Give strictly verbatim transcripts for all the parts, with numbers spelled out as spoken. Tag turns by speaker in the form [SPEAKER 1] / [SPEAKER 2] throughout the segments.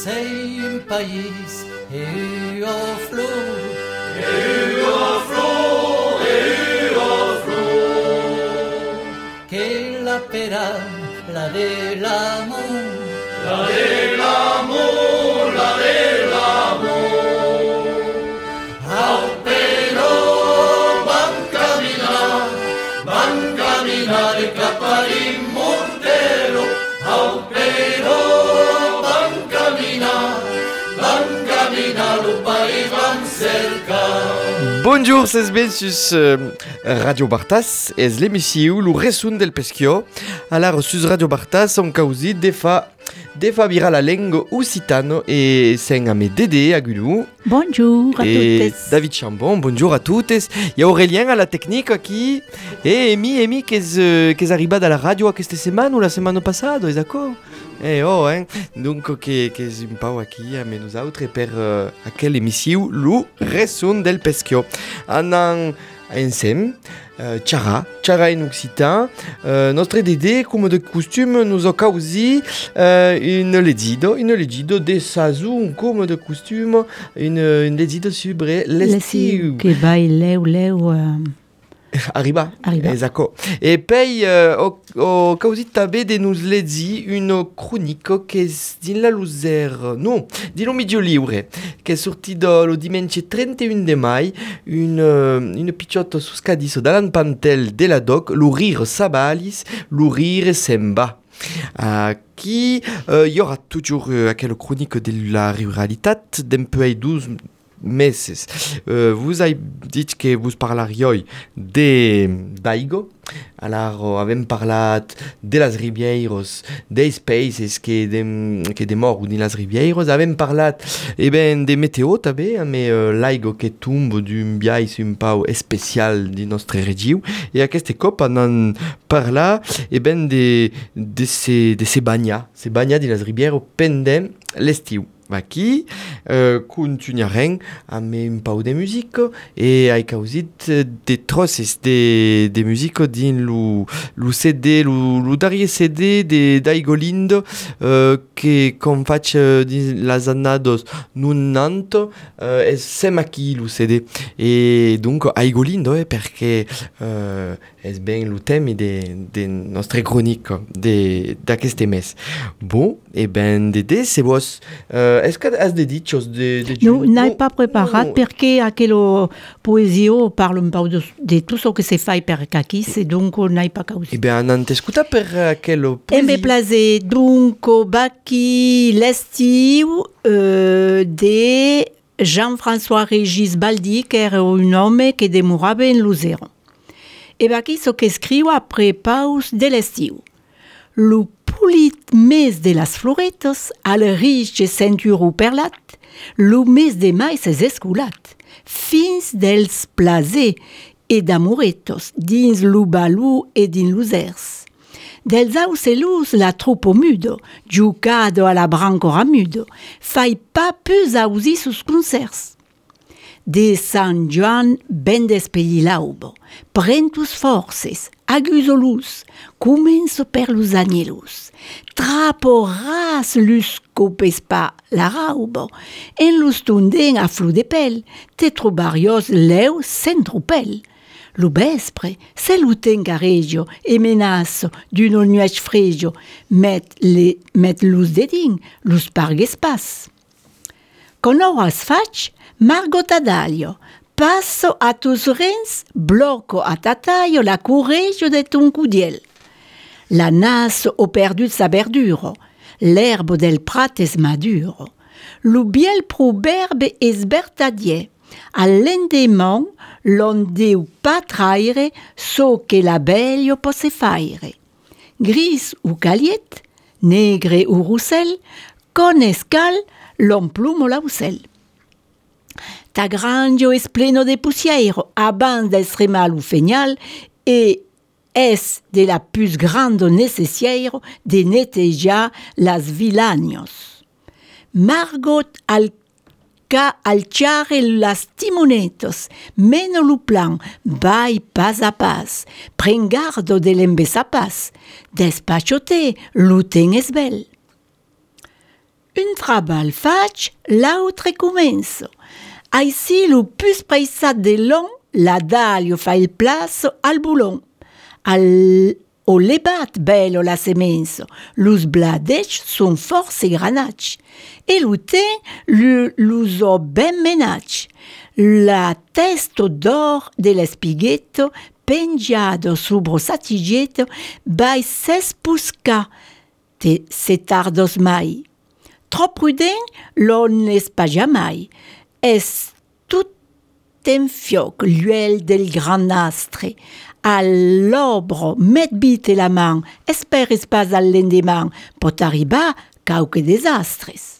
[SPEAKER 1] sei un país e o flor,
[SPEAKER 2] e o flor, e o flor,
[SPEAKER 1] che la pera, la dell'amor,
[SPEAKER 2] la dell'amor, la dell'amor, au però van camminare, van camminare cap all'immortelo, au però van camminare, van camminare, lo país van cercar.
[SPEAKER 3] Bonjour, c'est bien sur euh, Radio Bartas, et l'émission le resum del pescio. Alors sur Radio Bartas, on causi des fa des fa vira la langue occitane et c'est à mes Dédé à Gulou.
[SPEAKER 4] Bonjour à
[SPEAKER 3] et
[SPEAKER 4] toutes.
[SPEAKER 3] David Chambon, bonjour à toutes. Il y a Aurélien à la technique qui et Amy, Amy qui est qui est arrivée à la radio cette semaine ou la semaine passée, d'accord? Eh oh, hein. Donc, che, che è un po' qui a nous autres per uh, a quelle émission le resum del pescio. Annan ensem, uh, Tchara, Tchara en occitan. Uh, notre Dédé, comme de costume, nous a causé uh, une legido, une legido de Sazou, comme de costume, une, une legido sur l'estiu.
[SPEAKER 4] Che vai leu leu. Uh...
[SPEAKER 3] Arriba.
[SPEAKER 4] Arriba.
[SPEAKER 3] Esatto. E poi uh, ho, ho così tabe de nous leggi une chronique che din la Luzère, no, di lo Medio Liure, che è sortito lo dimanche trentuno de mai, une, une picciotto su scadiso dall'an pantel della doc, l'urir sabalis, l'urir semba. Uh, qui uh, y aura toujours uh, quelle chronique de la ruralité d'un peu douze meses. Uh, vous avez dit que vous parleriez de d'Aigo. Alors, avem parlat de las ribeiros, des países que de, que de mort de las ribeiros, avem parlat eh ben, de météo també, mais uh, l'aigo que tombe d'un biais un peu spécial de notre région. Et aquest cop, on en parla eh ben, de, de, ces, de ces bagnas, ces bagnas de las ribeiros pendant l'estiu. Aquí uh, continuarem amb un pau de musique et ai causit de trosses de, de musique din lo, lo C D, lo, lo darrier C D de d'Aigo Lindo uh, que com faig uh, dins las annados nonanta uh, és sem aquí lo C D e donc Aigo Lindo eh, perquè uh, és ben lo tema de, de nostre cronique d'aquest mes. Bon, et ben Dédé, c'est vos uh, est-ce que has de dit choses de, de
[SPEAKER 4] Non, n'ai pas préparé parce que aquella poésie parle un peu de, de tout ce que se fait per aquí, et donc n'ai pas causé.
[SPEAKER 3] Eh bien, on t'écoute per aquella poésie.
[SPEAKER 4] E me place donc baki l'estiu euh, de Jean-François Régis Baldi, qui era un homme qui demorava en Luzera. E baki ce que scriu après pause de l'estiu. Lo polit mes de las floretes, al riche centuro perlat, lo mes de mai s'es esculat, fins dels plaser e d'amoretos dins lo balou e dins los ers. Dels aucelus la tropo mudo, giucado a la branco ramudo, fai pa pus ausi sus concerts. De San Joan ben despedi laubo, prentus forces, agusolus, comenzo per los agnelus, trapo ras lus copes pa la raubo, en lus tunden a flu de pel, te trobarios leu sen tropel. Lo vespre, se luten caregio e menasso d'un nuage fregio, met, le, met lus dedin, lus parges pas. Con horas faig, Margot Adalio, passo a tus rens, blocco a tataio la courreggio de ton cudiel. La nas ho perdut sa verduro, l'herbe del prat es maduro. Lo biel proverbe es vertadier, all'endemon l'on deu pa traire so che l'abelio posse faire. Gris ou caliet, negre ou roussel, con escal l'on plumo l'aucel. Ta grangio es pleno de pusiero, abans d'estre mal ou feignal, e es de la plus grande necessiero de netejar las vilanios. Margot al ca alciare las timonetos, meno lu plan, vai pas a pas, pren gardo de l'embesapas, despachote, luten es bel. un travail faig, l'autre comença. Així, lo plus preissat de l'on, la daglio fa il place al boulon. Al o lebat bello la semenza, los bladech son forse granach. E lo ten l'uso ben menach. La testo d'or de l'espighetto, pengiado subro satighetto, bai ses pusca, te se tardos mai. Trop prudent, l'on n'est pas jamais. Es tout en fioc l'huile del grand astre. A l'obro met bite la man, esperes pas al l'endemà, pot arribar cauque desastres.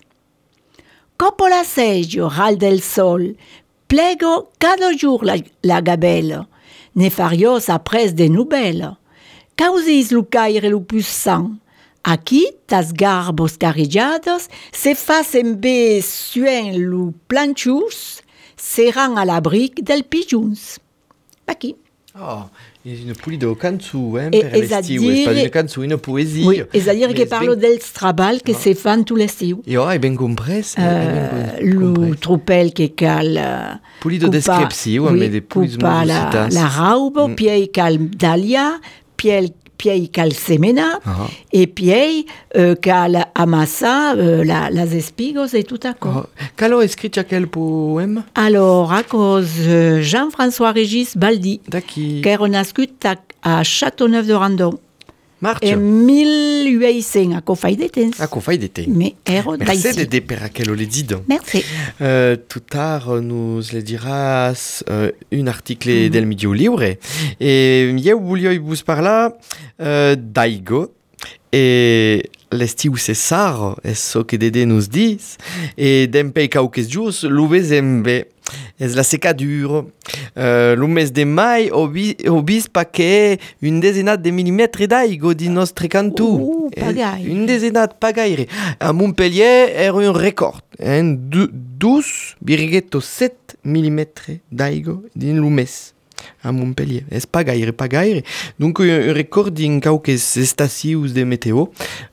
[SPEAKER 4] Copo la seggio, ral del sol, plego cada jour la, la gabella, ne farios apres de nouvelles. Causis lu caire lu plus sang. Aquí, tas garbos carrejados, se facen bé suen lu planchus, seran a l'abric del pigeons. Aquí.
[SPEAKER 3] Oh, és una polida de cançó, eh,
[SPEAKER 4] E-
[SPEAKER 3] per
[SPEAKER 4] és a
[SPEAKER 3] l'estiu,
[SPEAKER 4] dire-
[SPEAKER 3] és pas una cançó, una poesia.
[SPEAKER 4] Oui, és a dir que
[SPEAKER 3] Mais
[SPEAKER 4] parlo
[SPEAKER 3] ben-
[SPEAKER 4] dels treball que
[SPEAKER 3] Ah.
[SPEAKER 4] se fan tot l'estiu.
[SPEAKER 3] I oh, è ben comprès.
[SPEAKER 4] Uh, lo tropel que cal uh,
[SPEAKER 3] Pulido descriptiu,
[SPEAKER 4] oui,
[SPEAKER 3] mais de pulis
[SPEAKER 4] coupa la,
[SPEAKER 3] musicitas.
[SPEAKER 4] la raubo,
[SPEAKER 3] Mm.
[SPEAKER 4] piei cal dalia, piei, piei cal semena,
[SPEAKER 3] Ah.
[SPEAKER 4] e piei uh, cal amassa uh, la, las espigos e tout à
[SPEAKER 3] Oh. Calo escrit aquel poème?
[SPEAKER 4] Alors, a cause uh, Jean-François Régis Baldi,
[SPEAKER 3] D'aquí.
[SPEAKER 4] qu'era nascut a, a Châteauneuf-de-Randon,
[SPEAKER 3] Marcha.
[SPEAKER 4] en mil huit-cents, a cofai de temps.
[SPEAKER 3] Ah, qu'on faille d'été.
[SPEAKER 4] Mais ero
[SPEAKER 3] Merci
[SPEAKER 4] d'aïssi.
[SPEAKER 3] d'aider per aquel le dit.
[SPEAKER 4] Merci.
[SPEAKER 3] Euh, tout tard, nous le diras euh, un article
[SPEAKER 4] Mhm.
[SPEAKER 3] del Medio Libre. Et eu voulio vos parlar euh, d'Aigo. Et l'estiu César, és so que Dede nous dis. Et d'empei cauques jours, l'uvesem bé. És la secadure. Euh, lo mes de mai obi, obis paquet une desenat de millimètres d'aigo di nostre cantó.
[SPEAKER 4] Uh, pas gaire.
[SPEAKER 3] Une desenat pas gaire. A Montpellier era un record. Hein, douze virgule sept millimètres d'aigo din lo mes. A Montpellier. És pas gaire, pas gaire. Donc un, un record din cauques estacions de météo.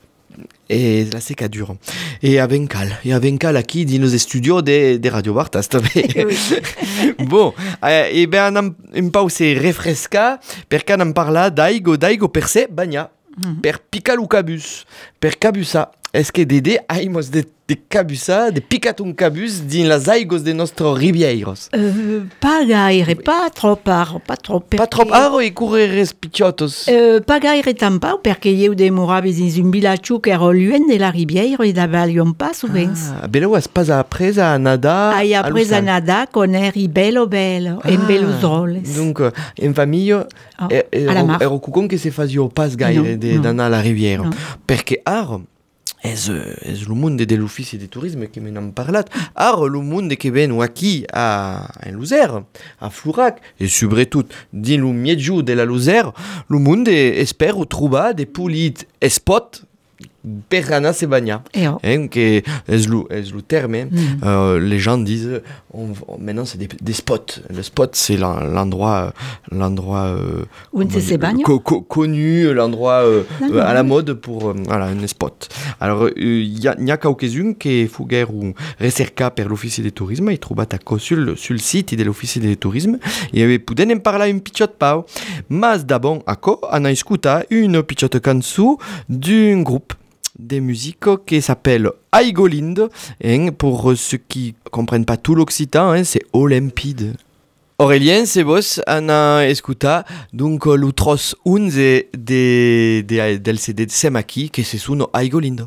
[SPEAKER 3] Et la secadure. Et a Vencal. Et a Vencal aquí din los estudios de, de Radio Bartas també. Bon, eh, e ben en, en pause refresca perché en parla d'aigo, d'aigo per se bagna. Mm-hmm. Per picar lo cabus. Per cabusa. Est-ce que Dede aimos de, de cabusa, de picat un cabus din las aigos de nostros rivieiros?
[SPEAKER 4] Euh, pas gaire, pas trop aro, pas trop.
[SPEAKER 3] Pas trop aro e curreres picciotos.
[SPEAKER 4] Euh, pas gaire tampau, perché eu demoraves dins un vilatxo que era luen de la riviera e davalion pas sovens.
[SPEAKER 3] Ah, bello es pas apresa a nadar.
[SPEAKER 4] Ai
[SPEAKER 3] a
[SPEAKER 4] apres a
[SPEAKER 3] l'ocean.
[SPEAKER 4] nadar con eri bello bello, ah, en bellos roles.
[SPEAKER 3] Donc, euh, en famille,
[SPEAKER 4] Oh,
[SPEAKER 3] er, er,
[SPEAKER 4] a la mar.
[SPEAKER 3] ero cucon que se fazio pas gaire
[SPEAKER 4] Non,
[SPEAKER 3] de,
[SPEAKER 4] non.
[SPEAKER 3] d'anar a la riviera.
[SPEAKER 4] Non.
[SPEAKER 3] Perché ar, és, és lo monde de l'ofici de turisme que me n'han parlat. Ar, lo monde que venu aquí a, en Luzère, a Florac, et sobretot din lo mietjo de la Luzère, lo monde espero trobar de polit spot per anar se bagnar.
[SPEAKER 4] Et oh.
[SPEAKER 3] Hein, que és lo, és lo terme.
[SPEAKER 4] Mm.
[SPEAKER 3] Euh, les gens disent, on, on- maintenant c'est des, des spots. Le spot, c'est l'en- l'endroit, l'endroit euh,
[SPEAKER 4] Où
[SPEAKER 3] comment
[SPEAKER 4] se
[SPEAKER 3] dire,
[SPEAKER 4] bagne.
[SPEAKER 3] co- co- connu, l'endroit euh,
[SPEAKER 4] Non,
[SPEAKER 3] euh,
[SPEAKER 4] non.
[SPEAKER 3] à la mode pour euh, voilà, un spot. Alors, il y a, y a quelques-uns qui fuguer ou recerca per l'office de tourisme, et trobat a co sul, sul site de l'office de tourisme, et avait pouden en parlar un pitchot pau. Mas d'abord, a co, on a escuta une pitchot cançó d'un groupe de musique qui s'appelle Aigolind, hein, pour ceux qui comprennent pas tout l'occitan, hein, c'est Olympide. Aurélien, c'est vos, on a escuta donc l'utros onze de, de, del C D de Semaki, que se suno Aigolind.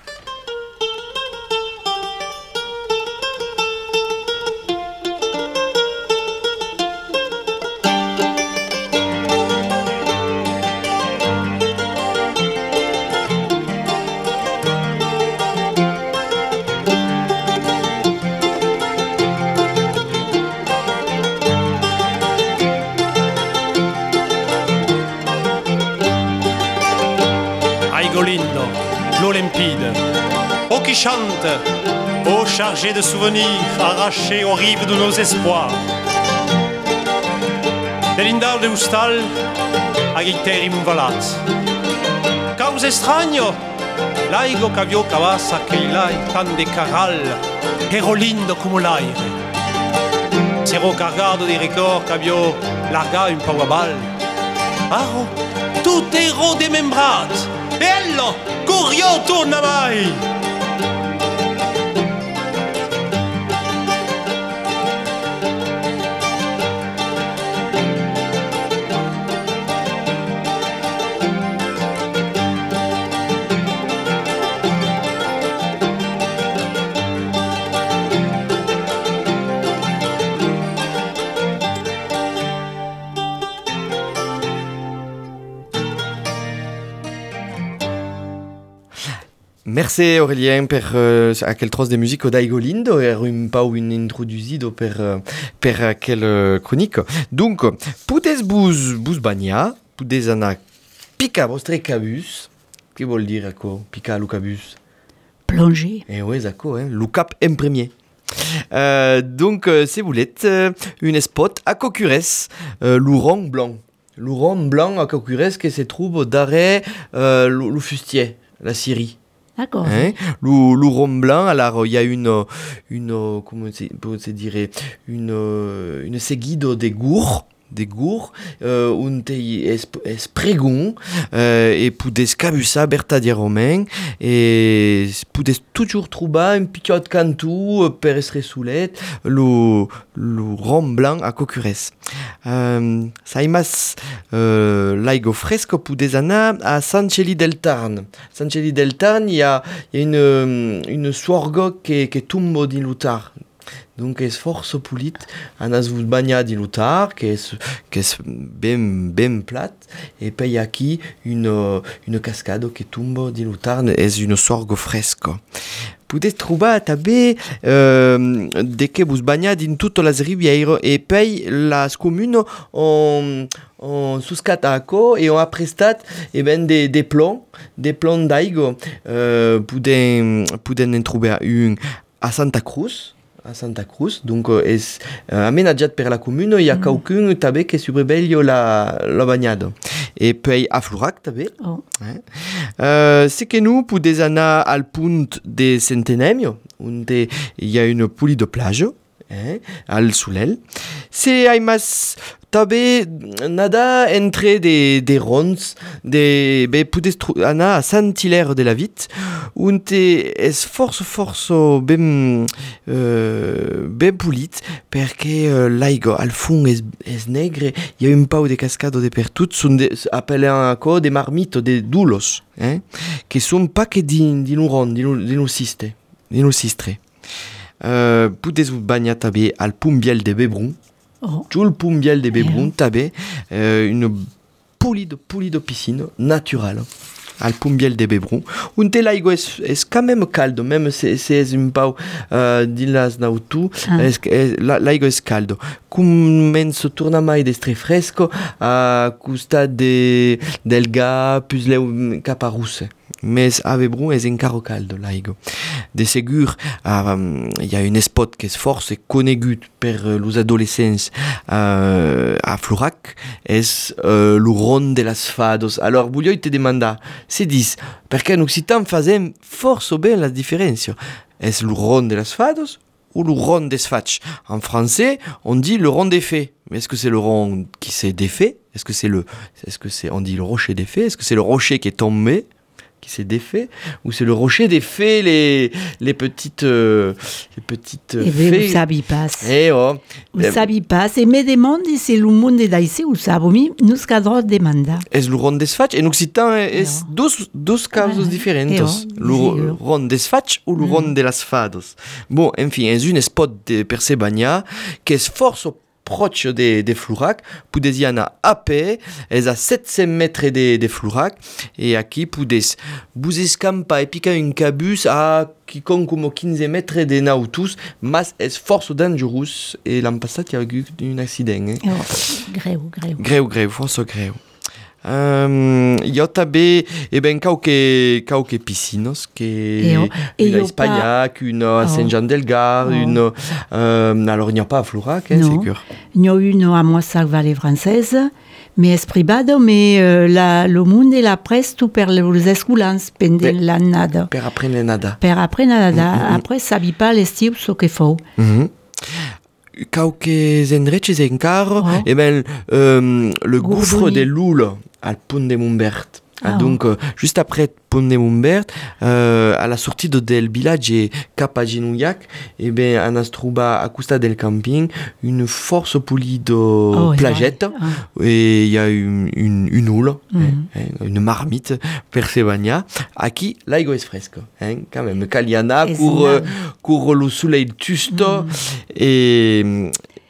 [SPEAKER 5] Aigolindo, l'Olympide. Ô qui chante, ô chargé de souvenirs, arraché aux rives de nos espoirs. De l'Indal de Ustal, a Guiterim Valat. Cause estranyo, Laigo cavio cavassa che l'hai tan de caral, ero lindo come l'aire. S'ero cargado di ricor cavio larga un po' a bal. Aro, tutto ero demembrato, e ello, curio torna mai.
[SPEAKER 3] Merci Aurélien per uh, aquel tros de musique d'Aigo Lindo e un pau un introduzido per, uh, per aquel uh, cronico. Donc, pudes bus, bus bagna, pudes anar pica vostre cabus. Che vuol dire ako, pica lo cabus?
[SPEAKER 4] Plonger.
[SPEAKER 3] Eh oui, ako, hein, lo cap en premier. Uh, donc, uh, se voulez, uh, un spot à Cocures, uh, l'ouron blanc. L'ouron blanc à Cocures que se trouve d'arrêt uh, le, le fustier, la Syrie.
[SPEAKER 4] D'accord.
[SPEAKER 3] Hein? Le, le rhum blanc, alors il y a une, une comment se dirait, une, une seguido de gourds, des gourds, euh, un tei es, es pregon, euh, et pudes cabusa vertadierament, et pudes toujours trouver un petit cantou per estre soulet, le, le rhum blanc à Cocures. Euh, saimas euh, laigo fresco pudes anar à Sanceli del Tarn. Sanceli del Tarn, il y a, y a une, une suorgo que, que tombe din lutar. Donc es force pulit, anas vous bagna din lutar, que es, que es ben, ben plat, et puis aquí une, une cascade que tombe din lutar, es une suorgo fresco. Pudes trouver també euh, de que vous bagna din toutes les rivières, et puis las communes ont on souscat ako et on a prestat eh ben des des plans des plans d'aigo euh, puden puden en trouver un à Santa Cruz à Santa Cruz, donc es euh, aménagé per la commune, il y a mm. quelqu'un també que surveille la la bagnade. Et puis à Florac també.
[SPEAKER 4] Oh.
[SPEAKER 3] Hein? Euh, c'est que nous pudes anar al punt de Centennial, où il y a une poulie de plage, hein, al Soulel. C'est aimas també nada entre des des ronds, des be pudes anar à Saint-Hilaire de la Vitte, où es force force ben euh, ben pulit, perché uh, l'aigo al fond es es negre, il y a un pau de cascade de per tout, sont de, appelés encore des marmites, des doulos, hein, qui sont pas que din din ron, din din siste, din sistre. Euh, pudes bagna també al Pumbiel de Bebron.
[SPEAKER 4] Oh.
[SPEAKER 3] Tout le Pumbiel de Bebron, yeah. També euh, une poulie de poulie de piscine naturelle. Al Pumbiel de Bebron. Un te l'aigo es, es quand même caldo, même si c'est un pau uh, d'illas nautu, ah. es, es, l'aigo es caldo. Comenzo torna mai d'estre fresco a costa de, del ga pusleu cap a russe. Mais a Bebron es encara caldo l'aigo. De segur, il um, y a un spot qui est force conegut per los adolescents uh, a Florac, es uh, le ron de las fados. Alors, voglio te demandar, se dis, perché en occitan fazem force ben la différence. Est le ron de las fados ou le ron des fatch? En français, on dit le ron des fées. Mais est-ce que c'est le ron qui s'est défait? Est-ce que c'est le, est-ce que c'est, on dit le rocher défait? Est-ce que c'est le rocher qui est tombé, qui s'est défait, ou c'est le rocher défait les les petites euh, les petites
[SPEAKER 4] eh
[SPEAKER 3] fées?
[SPEAKER 4] Vous savez pas.
[SPEAKER 3] Eh oh.
[SPEAKER 4] Vous savez pas. Et me demande c'est le monde d'aïsse ou sabomi nous cadre demanda.
[SPEAKER 3] Es le ron des fatch en occitan es dos dos casos diferentes. Le ron des fatch ou le ron de las fados. Bon, enfin, es un spot de Persebagna qui est force proche de, de Florac, pudes y anar a peu, es a sept cents mètres de, de Florac, et aquí pudes vous escampa e pica un cabus a quicon como quinze mètres de nautus, mas es force dangerous, et l'an passat il y a eu un accident. Eh?
[SPEAKER 4] Oh, greu, greu.
[SPEAKER 3] Greu, greu, force greu. Um, io també e ben cauque cauque piscinos que
[SPEAKER 4] oh,
[SPEAKER 3] une à Espagnac, une à oh. Saint-Jean-del-Gard, oh. une um, alors il n'y a pas à Florac, hein,
[SPEAKER 4] non.
[SPEAKER 3] c'est sûr.
[SPEAKER 4] Il y a une à Moissac Vallée Française, Mais es privado, mais euh, la, le monde la presto per les escolans pendent l'annada.
[SPEAKER 3] Per apprendre nada.
[SPEAKER 4] Per apprendre nada.
[SPEAKER 3] Mm-hmm.
[SPEAKER 4] Après, sabi pas l'estiu ce que fou.
[SPEAKER 3] Mm-hmm. Cauques endreches encara,
[SPEAKER 4] Oh.
[SPEAKER 3] eh ben, euh, le
[SPEAKER 4] Gourdoni.
[SPEAKER 3] gouffre des Louls, al Pont de Montbert.
[SPEAKER 4] Ah,
[SPEAKER 3] Donc, euh, juste après Pont de Montbert, euh, à la sortie de del village et cap à Genouillac, eh ben, on a trouvé à costa del camping une force polie de
[SPEAKER 4] Oh,
[SPEAKER 3] plagette.
[SPEAKER 4] Ah.
[SPEAKER 3] Et il y a une, une, une houle,
[SPEAKER 4] Mhm.
[SPEAKER 3] hein, une marmite, per Sebagna, à qui l'aigua est fresque. Hein, quand même, Caliana,
[SPEAKER 4] Et
[SPEAKER 3] court,
[SPEAKER 4] c'est
[SPEAKER 3] euh,
[SPEAKER 4] là.
[SPEAKER 3] court le soleil tusto, et.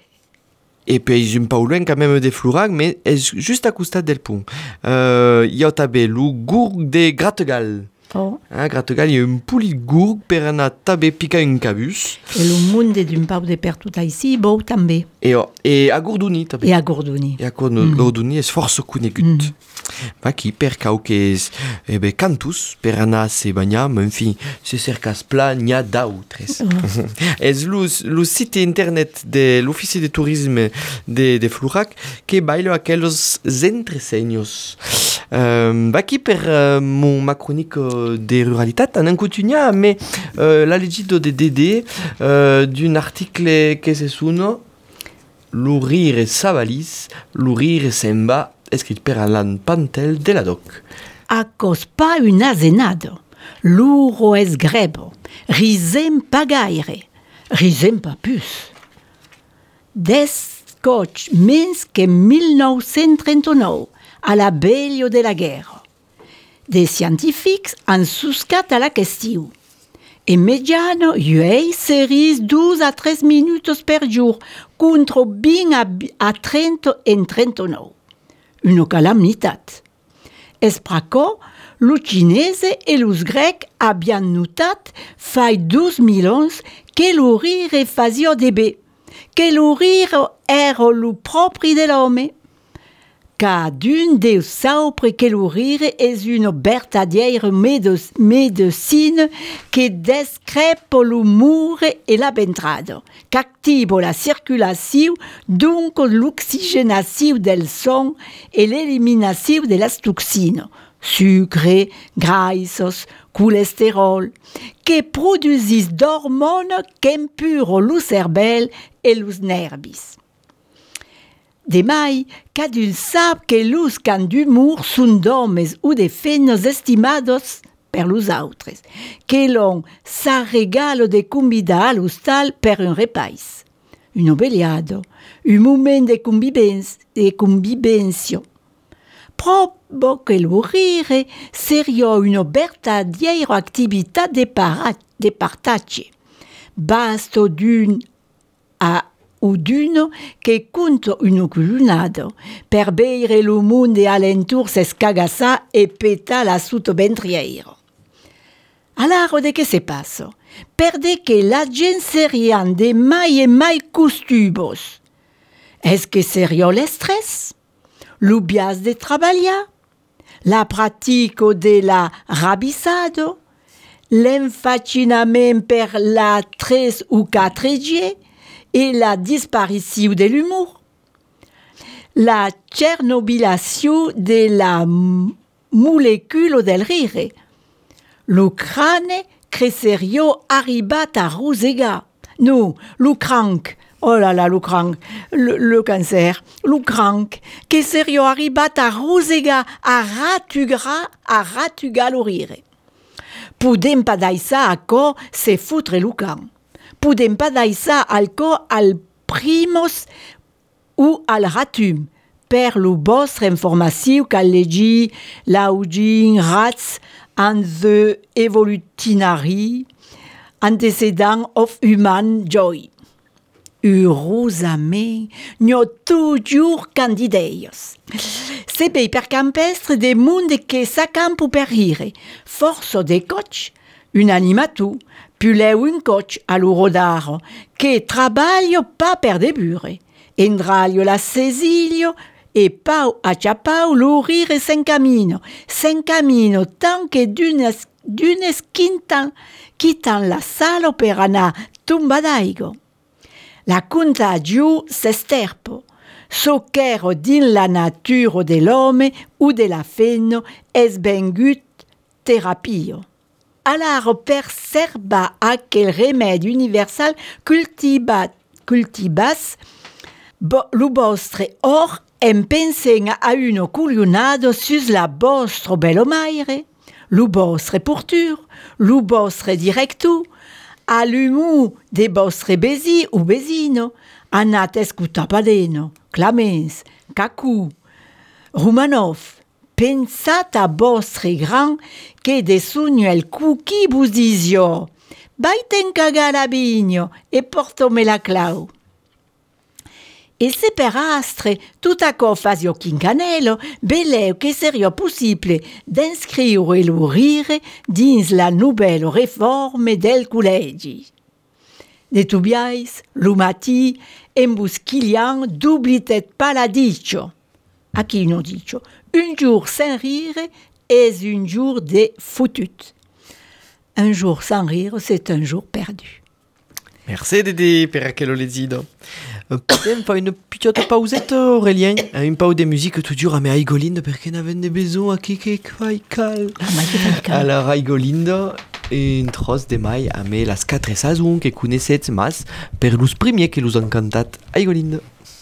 [SPEAKER 3] Et puis, un peu loin quand même des flourags, mais est juste à costa del pont. Euh, il y a tabé le gourg des Grattegal.
[SPEAKER 4] Oh.
[SPEAKER 3] Hein, Grattegal, il y a un poulet de gourg per anar tabé pica un cabus.
[SPEAKER 4] Et le monde d'un pau de per tout ici, beau també.
[SPEAKER 3] Et, oh, et à Gourdoni, tabé.
[SPEAKER 4] Et à Gourdoni.
[SPEAKER 3] Et à Gourdoni, est force conegut.
[SPEAKER 4] Mm.
[SPEAKER 3] Va qui per cauques, eh ben, cantus, per anar se bagnar, mais enfin, se cercas pla, n'y a d'autres. Es le, le site internet de l'Office de Tourisme de, de Flourac que baila aquellos entresenyos. Euh, va qui per euh, mon ma chronique euh, de ruralitat, en encutunia, mais euh, la legito de D D euh, d'un article que se suno L'Urire Savalis, l'Urire Semba, écrit per Alan Pantel de la Doc.
[SPEAKER 4] Acos pas une azenado. L'uro es grebo. Risem pas gaire. Risem pas plus. Des coach mens que mille neuf cent trente-neuf, à la belle de la guerre. Des scientifiques han suscat à la question. En mediano, uei seris douze à treize minutes per jour, contre vingt à trente en trente-neuf. Une calamitat. Espraco, los chineses et los grecs habían notat fai douze mil onze que l'urire fazio de bé, que l'urire era lo propre de l'homme. Cadun Deus saupre que l'urire es une vertadière médecine que descrepo l'humour et la ventrado, qu'active la circulation, donc l'oxygénation del sang et l'élimination de las toxines, sucre, graissos, cholestérol, que produisent d'hormones qu'empurent le cervell et los nervis. Demai, cadun sap que los can d'humour sunt d'homes ou de feines estimados per los autres, que l'on s'arregalo de convidar a l'hostal per un repais, un obeliado, un moment de convivenza, de convivencio. Probo que l'urire seria una vertadiera activitat de, para, de partage, basto d'un a ou d'une que compte une culunade, per beire le monde alentour s'escagassa et peta la soute ventrière. Alors, de que se passe? Perde que la gent serian de mai et mai costubos. Est-ce que seria le stress? L'ubias de traballar? La pratique de la rabissado? L'enfacinament per la tres ou quatre G? Et la disparition de l'humour, la tchernobylisation de la molécule del rire, le crâne cresserio arribat à rosega, non, le crank, oh là là, le crank, le, le cancer, le crank, que serio arribat à rosega, à ratugra, à ratuga le rire. Podem pas d'aissa à co se foutre le camp. Podem pas d'aissa al co al primos ou al ratum, per lo vostre informació qu'al legi l'augin rats and the evolutionary antecedent of human joy. Urosament, n'ho toujours candideios. Se bei per campestre de monde que s'accampo per rire, forzo de coach, un animatu, puleu un coach a l'urodaro, que traballo pa per debure, endralio la sesilio, e pau a ciapau l'urire sen camino, sen camino tant que d'une d'une quintan, quittant la salo per anar tumba d'aigo. La contagio s'esterpo, so qu'ère din la nature de l'homme ou de la femme es bengut terapio. Alors per serba aquel remède universal cultivat, cultivas bo, lo vostre or em pensen a une culionado sus la vostre belomaire, lo vostre portur, lo vostre directu, a l'humu de vostre besi ou besino, anat escuta Padeno, Clamens, Cacou, Romanov, pensat a vostre grand que de sognuel cuqui vos disio, baiten cagar a vigno e portome la clau. E se per astre tout acò fasio quincanello, beleu che serio possible d'inscriure e l'urire dins la nouvelle réforme del collegi. De tubiais, lumati, embusquilian, dublitet paladicio. A qui non dicio? Un jour sans rire est un jour de foutut. Un jour sans rire, c'est un jour perdu.
[SPEAKER 3] Merci Dédé per aquello lezido. Potem fa une petite pausette Aurélien, un peu de musique toujours à mes Aigolindo perché n'avevano besoin qui che fai cal. Alors Aigolindo un tros de mai a me las quatre saisons que connaissez mas per los premiers que los han cantat Aigolindo.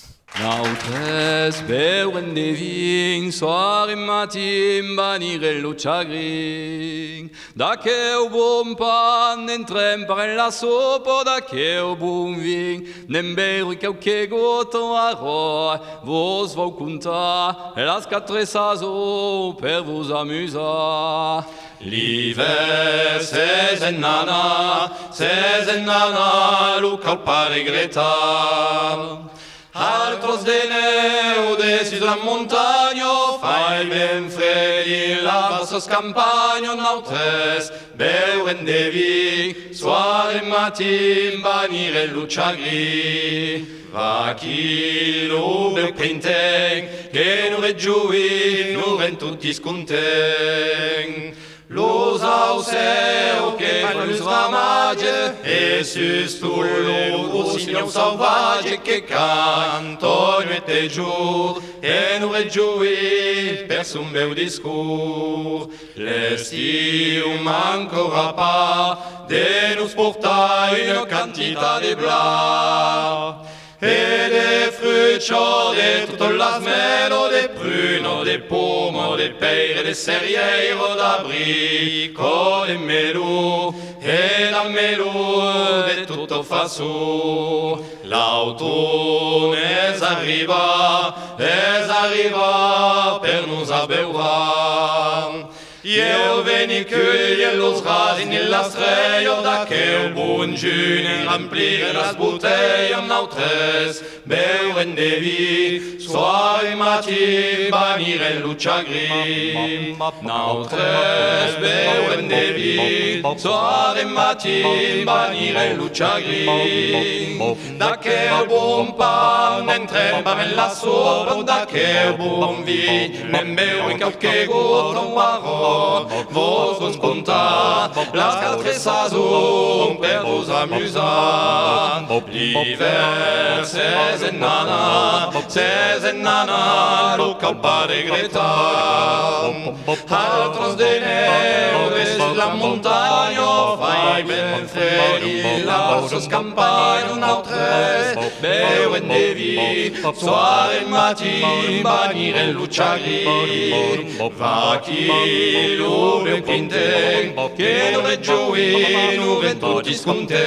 [SPEAKER 6] Nautes beuen de vin, soare matin banire lo chagrin. Da che o bon pan entrem per la sopa, da che o bon vin, nem beru qualche gotto a roi, vos vau contar, las quatre saisons per vos amusar. L'hiver c'est en nana, c'est en nana, lo cal pare Greta. Altros de neu decis la montagna, fai ben freddi la vostra campagna, nautres beuen de vi, soare matin banire luciagri. Va chi lo beu quinten, che nu reggiui, nu ven tutti sconten. Los auseu che fan lus ramage e sus tu lo signor sauvage che canto nuit et jour e nous réjouit per son bel discours. L'estiu mancora pas de nous portar une quantità de blas et des fruits chauds de toutes las meno, de pruno, de pomo, de peire, de ceriero, d'abrico, de melou, et da melou, de tutto façon. L'automne es arriva, es arriva per nous abeura. Io veni cuegliere los rasi nella strella da che un buon giugno remplir las bottiglie nautres beuen de vi soir matin banire luciagri nautres beuen de vi soir matin banire luciagri da che un buon pan entremba nella sopa da che un buon vino nem beuen qualche gotto marron. Vos vos contar las quatre saisons per vos amusar. L'hiver c'est en nana, c'est en nana, lo cal pare Greta. Altros de neu des la montagna, fai ben freddi la vostra campagna, nautres beuen de vi, soir et matin banire luciagri. Va chi lo beu quinten, che non reggiui, nu ven tutti sconten.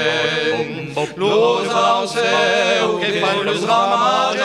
[SPEAKER 6] Los auseu che fan los ramage,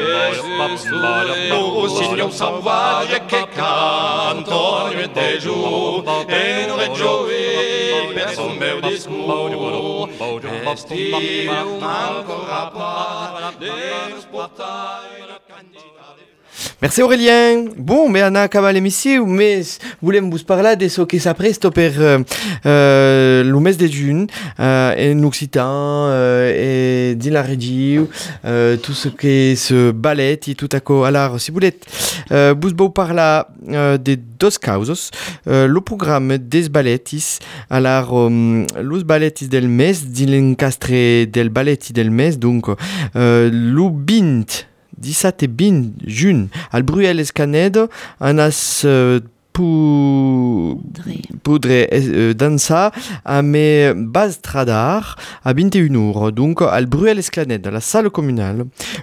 [SPEAKER 6] lo signor sauvage che canto nuit et jour, e non reggiui per son bel discours. Estiu ancora pas de nos portar una quantità de...
[SPEAKER 3] Merci Aurélien. Bon, mais on a acabé l'émission, mais voulem vous parler de ce qui s'apprête per euh, euh, le mes de juin euh, en Occitan euh, et dans la région, euh, tout ce qui est ce ballet et tout à coup. Alors, si vous voulez, euh, vous vous parler euh, de deux causes. Euh, le programme des balletis, alors, euh, los balletis del mes, dans l'encastre del balletis del mes, donc, euh, le bint dix-sept et vingt juin al Bruel Escanet an as uh, Poudre euh, dansa a me Bastradar à vingt et une heures, donc al Bruel Esclanet, dans la salle communale.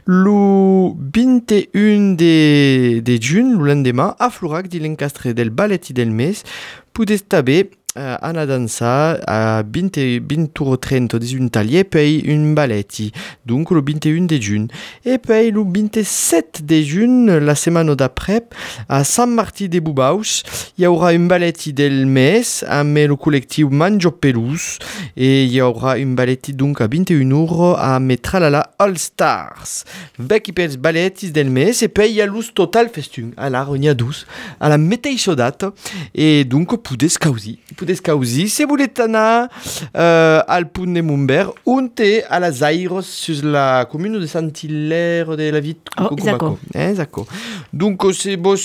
[SPEAKER 3] Le vingt et un de, de juin, le lendemain, a Florac di l'encastre del ballet del mes, podes taber Uh, Anna dansa a vingt heures trente dix-un talier poi un balletti, donc le vingt et un de juin. Et poi le vingt-sept de juin, la semaine d'après, à San Martí de Bubaus, il y aura un balletti del mes avec le collectif Manjo Pelus et il y aura un balletti donc à vingt et une heures à Metralala All Stars. Vecchi pels ballettis del mes et poi il y a l'us total festun à la Ronia douce, à la meteixa date et donc podes causi. Podes causi, se voulez anar euh, al punt de Montbert, on est à la Zairos, sur la commune de Saint-Hilaire de la Ville.
[SPEAKER 4] Oh, d'accord.
[SPEAKER 3] Eh, d'accord. Donc, c'est vos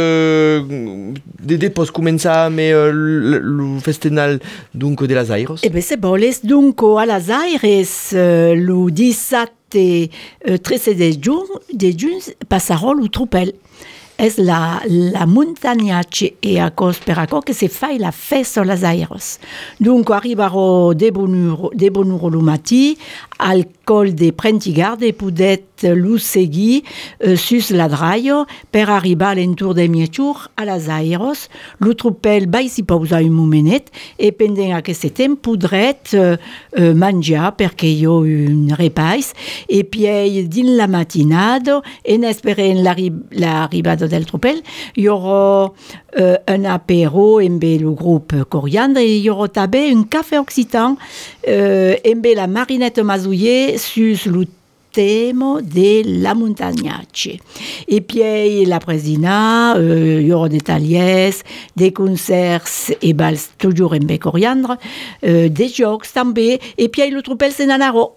[SPEAKER 3] euh, des dépôts commencent, mais euh, le, le festival donc de la Zairos.
[SPEAKER 4] Eh bien, c'est bon. Les donc à la Zairos, euh, le dix-sept et euh, treize de juin, de juin, passeront le Troupel. Es la, la montagnace e a cos per a co che se fai la festa las aeros. Dunque arribarò de bonuro, de bonuro lo matí al col de Prentigarde e podet lo seguir uh, sus la draio per arribar l'entour de Mietour a las aeros. Lo tropel vai si pausa un momenet e pendent a aquest temps podret uh, uh, mangiar perché io un repais e poi din la matinado en esperen l'arribada del tropel, il y aura euh, un apéro amb le groupe Coriandre et il y aura també un café occitan euh, amb la Marinette Mazouillet sus le thème de la montagnace. Et puis la presina, euh, il y aura des taliers, des concerts et bals toujours amb Coriandre, euh, des jocs també, et puis le tropel se n'anarò.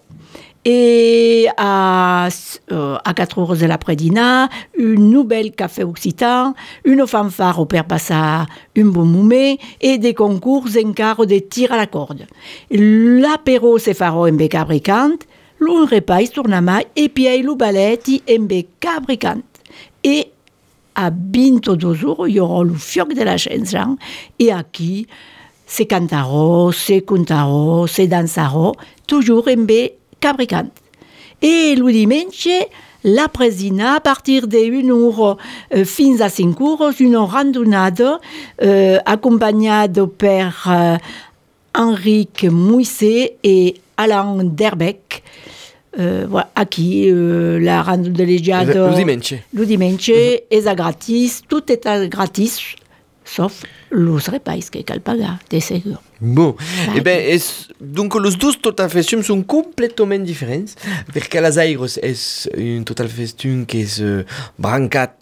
[SPEAKER 4] Et à, euh, à quatre heures de l'après-dîner, une nouvelle café occitan, une fanfare pour passer un bon moment et des concours encara de tir à la corde. L'apéro se fera en cabricant, le repas tournama et puis le balletti en cabricant. Et à vingt-deux heures, il y aura le fioc de la chanson et à qui se cantarò, se contarò, se dansarò, toujours en cabricant. Et le dimanche, la presina, à partir de une heure euh, fins à cinq heures, une randonnade euh, accompagnée par euh, Henrique Mouisset et Alain Derbeck. Euh, voilà, à qui euh, la randonnade
[SPEAKER 3] le dimanche.
[SPEAKER 4] Le dimanche mm-hmm. est gratis, tout est gratis, sauf les repas que cal pagar, de sûr.
[SPEAKER 3] Bon, eh ben, es, donc les deux total festum sont complètement différents, parce que la Zairos est une total festum qui est euh, brancat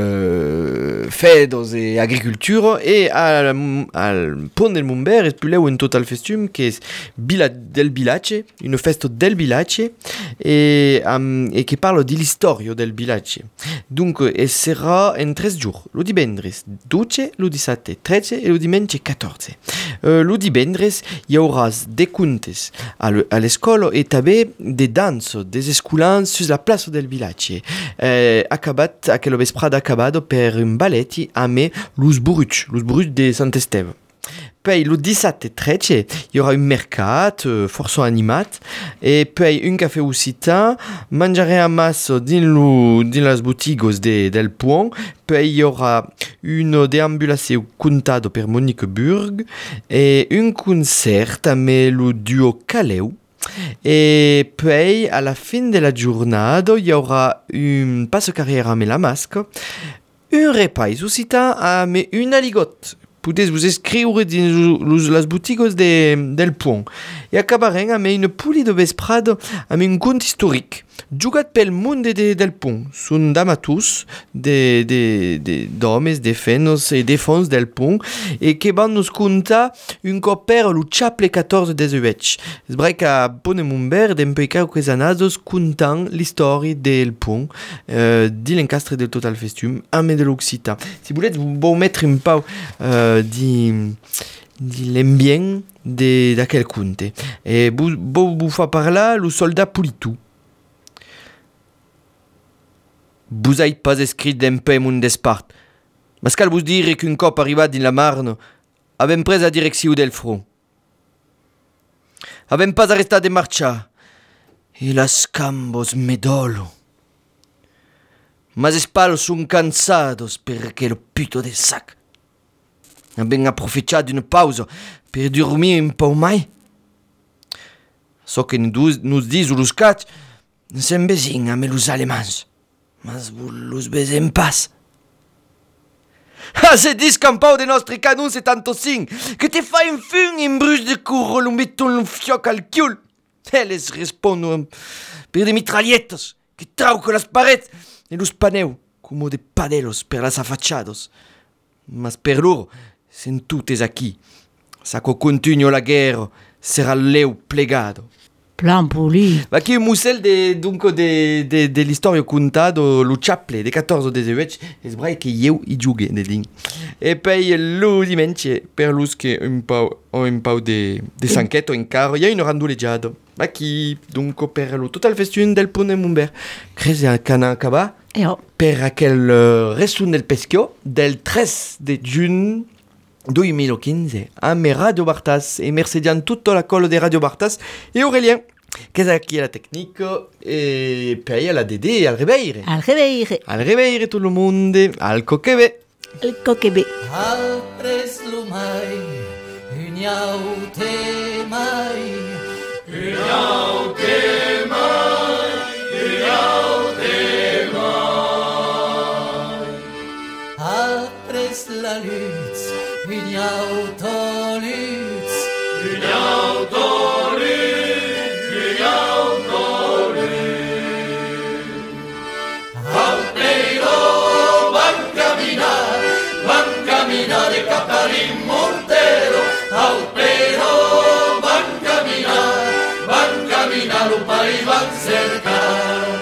[SPEAKER 3] euh, fedos et agriculture, et à al pont del Montbert est plus là un total festum qui est bila, del Bilace, une festa del Bilace, et, um, et qui parle de l'histoire del Bilace. Donc, elle sera en treize jours, le divendres douze, le dix-sept treize et le dimanche quatorze. Euh, le divendres, il y aura des contes à l'école et també des danses, des escolans sur la place del Bilace. Euh, acabat, aquella vesprada acabado per un balletti amb los Buruch, los Buruch de Sant-Esteve. Puis le dix-sept treize, il y aura un mercat euh, forçant animat et puis un café occitan, mangiare a masse dans les boutiques de, del Pont, puis il y aura une déambulation contado per Monique Burg et un concert avec le duo Caleu. Et puis, à la fin de la journée, il y aura une passe-carrière avec la masque, un repas occitan avec une aligote. Podeu vous inscriure dans les boutiques de, del Pont. Et acabarem avec une poulie de vesprada avec un conte historique. Jugat pel monde de, del Pont. Són d'amatus, de, de, de, d'homes, de fenos et de fons del Pont, et que van nos contar un cop per le chaple catorze desuech. Es vrai qu'à Pont de Montbert, d'un peu quelques années, contant l'histoire del Pont, euh, de l'encastre del Total Festum, avec de l'Occitan. Si vous voulez, vous pouvez mettre un peu euh, de, de l'ambient d'aquel conte. Et vous, vous, vous fa parler le soldat Politou. Vous n'avez pas écrit d'un peu mon despart. Mais ce qu'elle vous dire qu'un cop arrivat dans la Marne, avem pres la direction del front. Avem pas arrestat de marcha. E las cambos me dolo. Mas espallos son cansados perché lo pito del sac. Abbiamo approfittato d'una pausa per dormire un po' mai. So che nos dis los cats, sem besin a me los alemans. Mas los besem pas. Ah, se discampau de nostri canons c'est tanto sin, que te fai un fun in brus de curro lo metto un fioc al chiul. Elles rispondo per de mitraglietos, que trauco las parets, e los paneu, como de padelos per las affachados. Mas per loro, sen tutes aquí. Sa co continuo la guerra, serà leu plegado.
[SPEAKER 4] Plan poli.
[SPEAKER 3] Ma qui un musel de, dunque de, de, de l'historia contado lo chaple de quatorze dezeuech es brai che io i giughe de din. E poi lo dimentie per lus che un po' un po' de de sanchetto in carro, ia un randuleggiado. Ma qui dunque per lo total festun del Pone Mumber. Crese a cana caba.
[SPEAKER 4] E oh.
[SPEAKER 3] Per aquel uh, resun del peschio del tres de giugno duemilaquinze a me Radio Bartas e mercedian tutto la colle de Radio Bartas e Aurélien che è qui la tecnica e poi alla Dede al Rebeire
[SPEAKER 4] Al reveire.
[SPEAKER 3] al Rebeire tutto il mondo al coquebe
[SPEAKER 4] Il coquebe.
[SPEAKER 1] Al pres lumai, uniaute mai, uniaute mai, uniaute mai. Al pres la luz, uniauto luz, uniauto luz, uniauto luz. Al pero van caminar, van camminare cap all'immortero, al pero van camminar, van camminar un país van cercar.